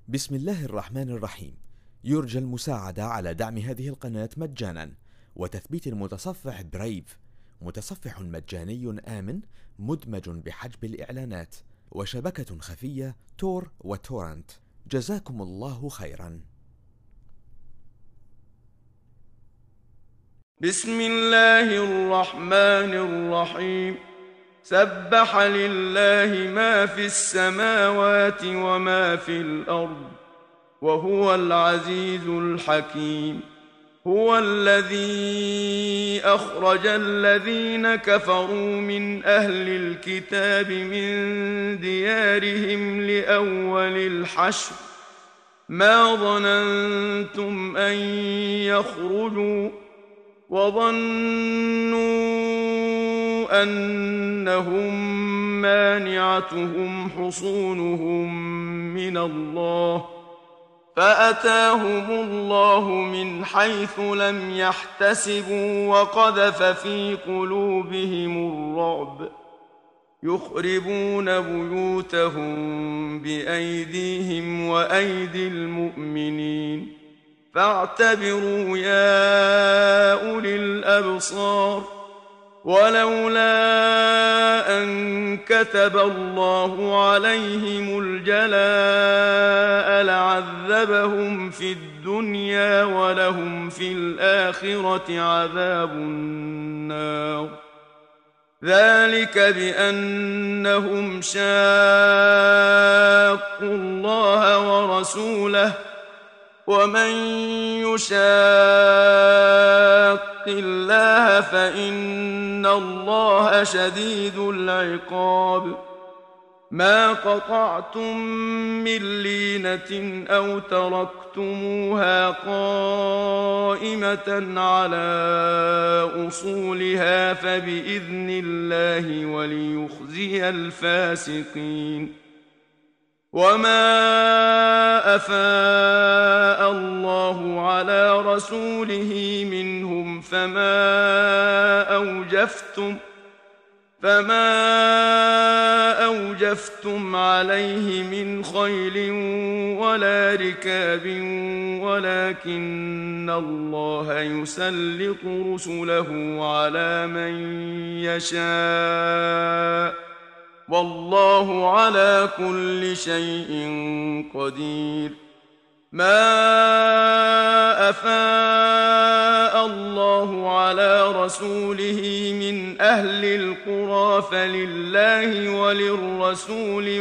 بسم الله الرحمن الرحيم. يرجى المساعدة على دعم هذه القناة مجانا وتثبيت المتصفح برايف، متصفح مجاني آمن مدمج بحجب الإعلانات، وشبكة خفية تور وتورنت. جزاكم الله خيرا. بسم الله الرحمن الرحيم. سبح لله ما في السماوات وما في الأرض وهو العزيز الحكيم. هو الذي أخرج الذين كفروا من أهل الكتاب من ديارهم لأول الحشر ما ظننتم أن يخرجوا وظنوا أنهم مانعتهم حصونهم من الله فأتاهم الله من حيث لم يحتسبوا وقذف في قلوبهم الرعب يخربون بيوتهم بأيديهم وأيدي المؤمنين فاعتبروا يا أولي الأبصار. ولولا أن كتب الله عليهم الجلاء لعذبهم في الدنيا ولهم في الآخرة عذاب النار. ذلك بأنهم شاقوا الله ورسوله ومن يشاق الله فإن الله شديد العقاب. ما قطعتم من لينة أو تركتموها قائمة على أصولها فبإذن الله وليخزي الفاسقين. وما أفاء الله على رسوله منهم فما أوجفتم عليه من خيل ولا ركاب ولكن الله يسلط رسله على من يشاء والله على كل شيء قدير. ما أفاء الله على رسوله من أهل القرى فلله وللرسول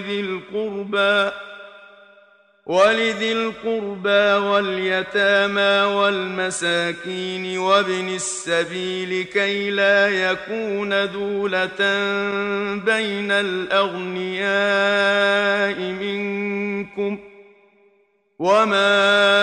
ولذي القربى واليتامى والمساكين وابن السبيل كي لا يكون دولة بين الأغنياء منكم. وما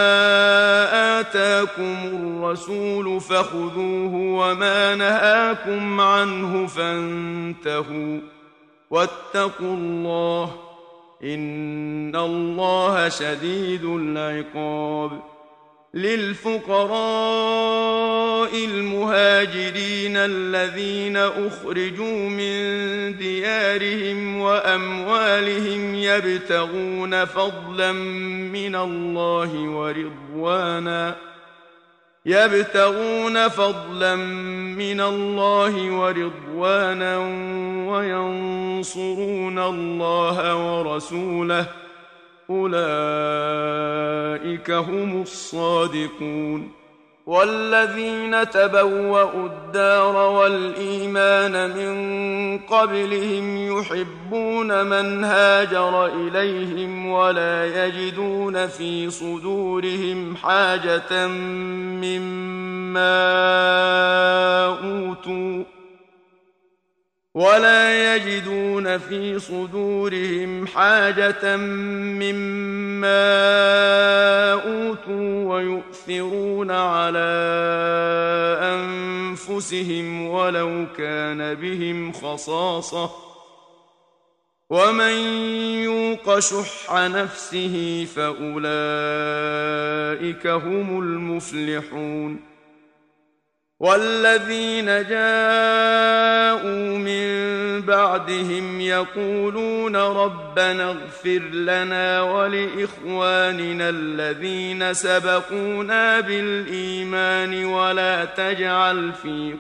آتاكم الرسول فخذوه وما نهاكم عنه فانتهوا واتقوا الله إن الله شديد العقاب. للفقراء المهاجرين الذين أخرجوا من ديارهم وأموالهم يبتغون فضلا من الله ورضوانا وينصرون الله ورسوله أولئك هم الصادقون. والذين تبوأوا الدار والإيمان من قبلهم يحبون من هاجر إليهم ولا يجدون في صدورهم حاجة مما أوتوا ويؤثرون على أنفسهم ولو كان بهم خصاصة ومن يوق شح نفسه فأولئك هم المفلحون. والذين جاءوا من بعدهم يقولون ربنا اغفر لنا ولإخواننا الذين سبقونا بالإيمان ولا تجعل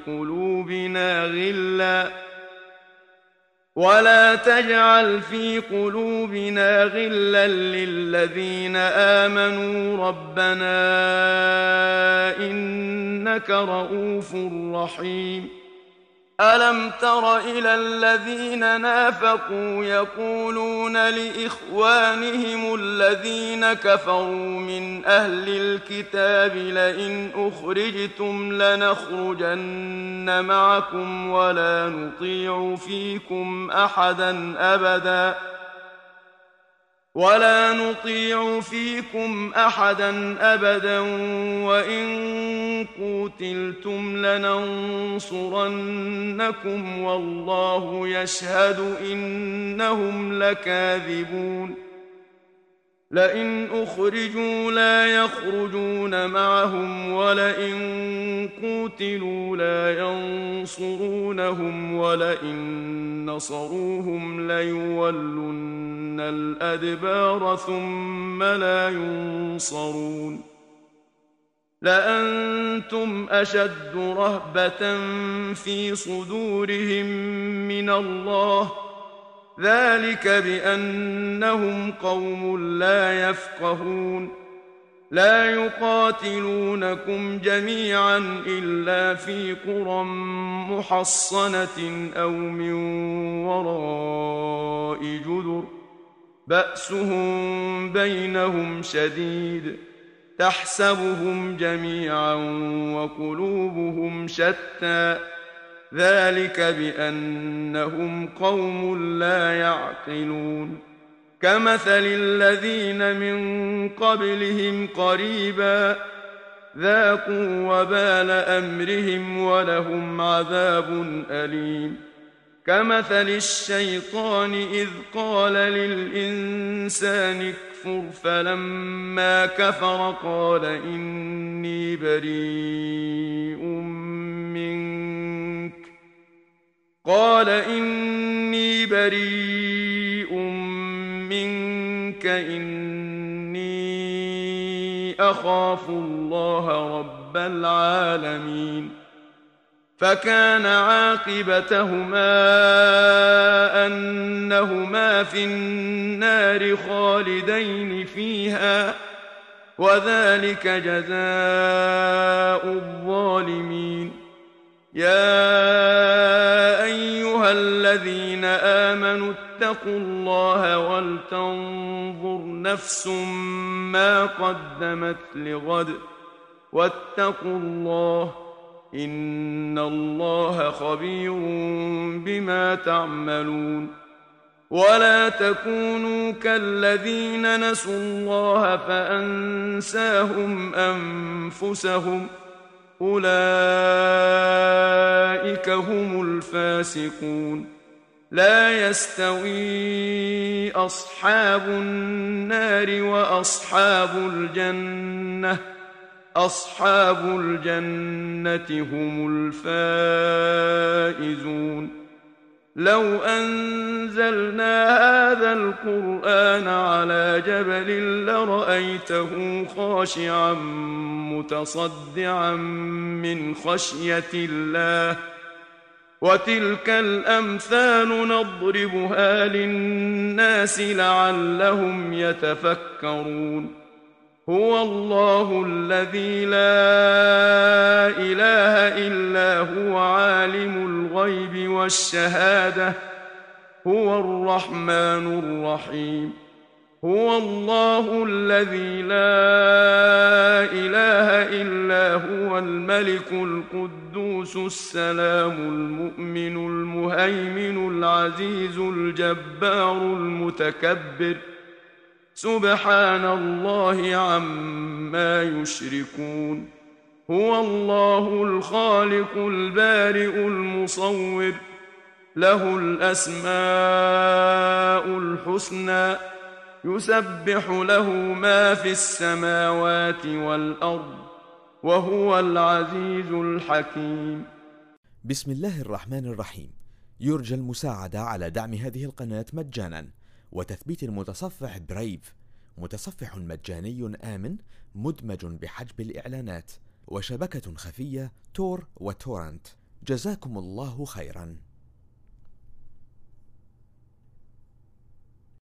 في قلوبنا غلا للذين آمنوا ربنا إنك رؤوف رحيم ألم تر إلى الذين نافقوا يقولون لإخوانهم الذين كفروا من أهل الكتاب لئن أخرجتم لنخرجن معكم ولا نطيع فيكم أحدا أبدا وإن قوتلتم لننصرنكم والله يشهد إنهم لكاذبون لئن أخرجوا لا يخرجون معهم ولئن قوتلوا لا ينصرونهم ولئن نصروهم ليولن الأدبار ثم لا ينصرون لأنتم أشد رهبة في صدورهم من الله ذلك بأنهم قوم لا يفقهون لا يقاتلونكم جميعا إلا في قرى محصنة أو من وراء جدر بأسهم بينهم شديد تحسبهم جميعا وقلوبهم شتى ذلك بأنهم قوم لا يعقلون كمثل الذين من قبلهم قريبا ذاقوا وبال أمرهم ولهم عذاب أليم كمثل الشيطان إذ قال للإنسان اكفر فلما كفر قال إني بريء منك إني أخاف الله رب العالمين فكان عاقبتهما أنهما في النار خالدين فيها وذلك جزاء الظالمين يا أيها الذين آمنوا اتقوا الله ولتنظر نفس ما قدمت لغد واتقوا الله إن الله خبير بما تعملون ولا تكونوا كالذين نسوا الله فأنساهم أنفسهم أولئك هم الفاسقون لا يستوي أصحاب النار وأصحاب الجنة أصحاب الجنة هم الفائزون لو أنزلنا هذا القرآن على جبل لرأيته خاشعا متصدعا من خشية الله وتلك الأمثال نضربها للناس لعلهم يتفكرون هو الله الذي لا إله إلا هو عالم الغيب والشهادة هو الرحمن الرحيم هو الله الذي لا إله إلا هو الملك القدوس السلام المؤمن المهيمن العزيز الجبار المتكبر سبحان الله عما يشركون هو الله الخالق البارئ المصور له الأسماء الحسنى يسبح له ما في السماوات والأرض وهو العزيز الحكيم. بسم الله الرحمن الرحيم. يرجى المساعدة على دعم هذه القناة مجانا وتثبيت المتصفح برايف، متصفح مجاني آمن مدمج بحجب الإعلانات، وشبكة خفية تور وتورنت. جزاكم الله خيرا.